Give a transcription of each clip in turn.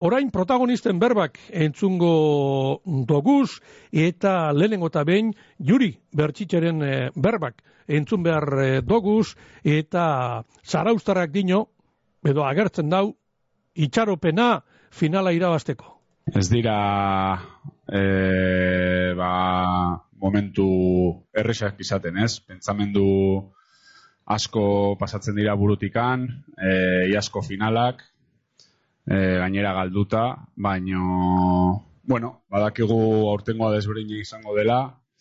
Orain protagonisten berbak entzungo doguz eta lehenengo eta behin Juri Bertxitxeren berbak entzun behar doguz eta zarauztarrak dino, edo agertzen dau, itxaropena finala irabazteko. Ez dira momentu erresak izaten, ez? Pentsamendu asko pasatzen dira burutikan, iazko finalak, gainera galduta, baino, badakigu aurtengoa desberdina izango dela,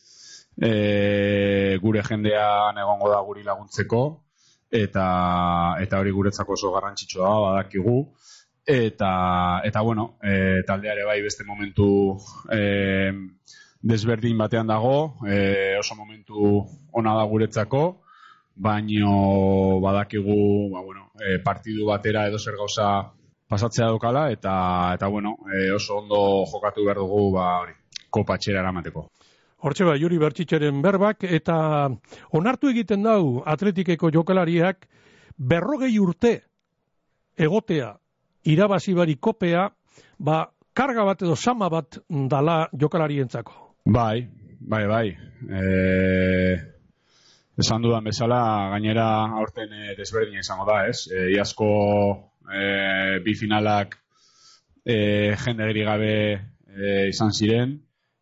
gure jendean egongo da guri laguntzeko, eta hori guretzako oso garrantzitsua da, badakigu, eta taldeare bai beste momentu desberdin batean dago, oso momentu ona da guretzako, baino badakigu partidu batera edo zer gauza pasatzea daukala, eta oso ondo jokatu behar dugu kopa etxera eramateko. Hortxe Juri Bertxitxeren berbak, eta onartu egiten dau Atletikeko jokalariak 40 urte egotea irabazi bari kopea, karga bat edo sama bat dala jokalarientzako. Bai. Esan dudan bezala, gainera aurten desberdina izango da, ez? Iazko bi finalak jendegiri gabe izan ziren,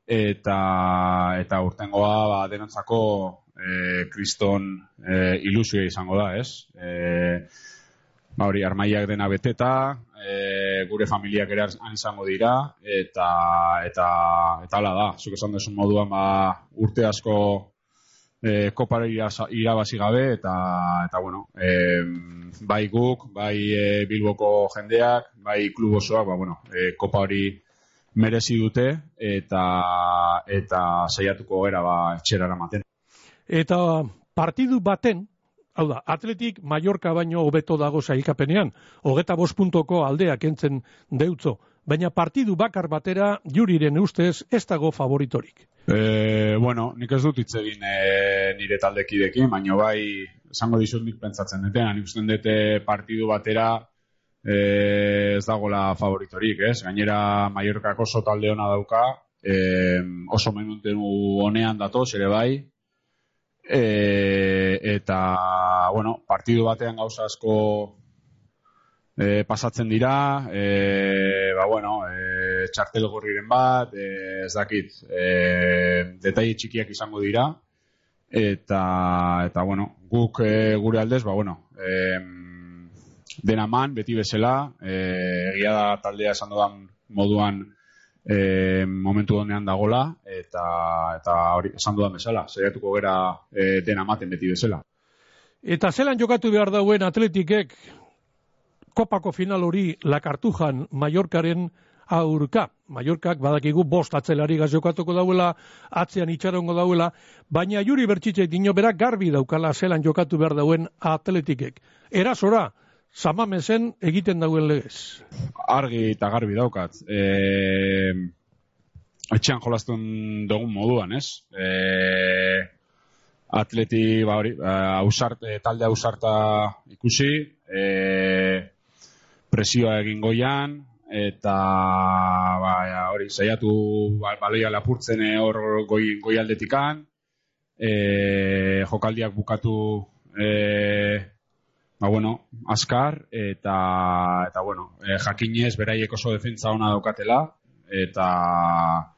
eta urtengoa denontzako kriston ilusioa izango da, ez? Armaiak dena beteta, gure familiak ere han izango dira, eta hala da, zuk esan duzun moduan urte asko kopara irabazi gabe, eta bai guk, bai Bilboko jendeak, bai klub osoak, kopa hori merezi dute, eta saiatuko gara etxera eramaten. Eta partidu baten, hau da, Atletik Mallorca baino hobeto dago sailkapenean, 25 puntoko aldea kentzen deutzo, baina partidu bakar batera Juriren ustez ez dago favoritorik. Nik ez dut hitz egin nire taldekidekin, baina bai esango dizut nik pentsatzen duten, nik usten dute partidu batera ez dagoela favoritorik, ez? Gainera Mallorcako oso talde ona dauka, oso menutenu honean datoz ere bai, eta partidu batean gauza asko pasatzen dira, txartel gorriren bat, ez dakit, detaile txikiak izango dira, eta guk gure aldez, dena man, beti bezala, egia da taldea esan dudan moduan momentu honean dagola, eta hori esan dudan bezala, saiatuko gera dena maten beti bezala. Eta zelan jokatu behar dauen Atletikek kopako final hori La Cartujan Mallorcaren aurka. Mallorcak badakigu 5 atzelari gaz jokatuko dauela, atzean itxarongo dauela, baina Juri Bertxitxek dino berak garbi daukala zelan jokatu behar dauen Atletikek. Erasora, Samamesen egiten dauen legez. Argi eta garbi daukat. Etxean jolazten dugun moduan, ez? Atleti, talde ausarta ikusi, presioa egin goian, eta hori saiatu baloia lapurtzen hor goialdetikan, jokaldiak bukatu azkar, eta jakinez beraiek oso defentsa ona daukatela, eta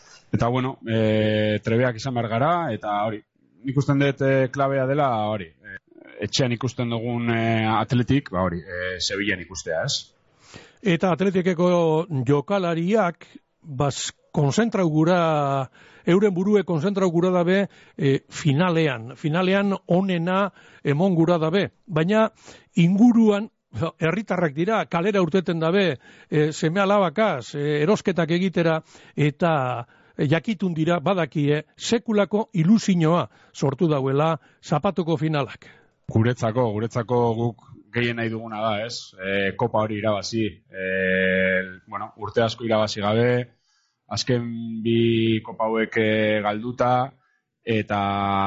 trebeak izan behar gara, eta hori, nik usten dut klabea dela, hori, etxean ikusten dugun Atletik, Sevillan ikustea, ez? Eta Atletikeko jokalariak, konzentrau gura, euren burue konzentrau gura dabe finalean onena emon gura dabe, baina inguruan herritarrak dira, kalera urteten dabe, seme alabakaz, erosketak egitera, eta jakitun dira badakie sekulako ilusinoa sortu dauela zapatuko finalak. Guretzako guk gehien nahi duguna da, ez? Kopa hori irabazi. Urte asko irabazi gabe, azken bi kopa hauek galduta, eta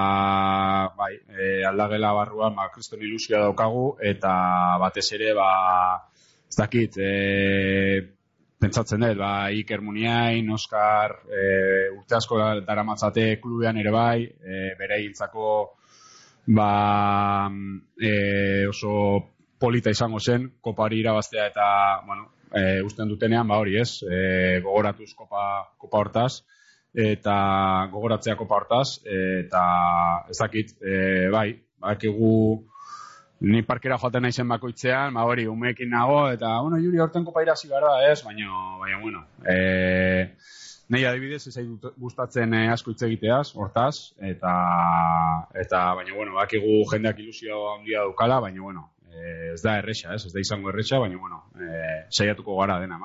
aldagela barruan kriston ilusioa daukagu, eta batez ere, ez dakit, pentsatzen dut, Iker Muniain, Oskar, urte asko daramatzate klubean ere bai, bere hiltzako oso polita izango zen, kopa hori irabaztea eta, usten dutenean, hori ez, gogoratuz kopa hortaz, eta gogoratzea kopa hortaz, eta ez dakit, bakigu ni parkera joaten naizen bakoitzean, hori, umeekin nago, eta, Juri, horten kopa irazi behar da, ez? Baina, nahi adibidez, ez gustatzen asko hitz egiteaz, hortaz, eta baina, bakigu jendeak ilusio handia dukala, baina, ez da erresa, ez da izango erresa, baina, saiatuko gara dena.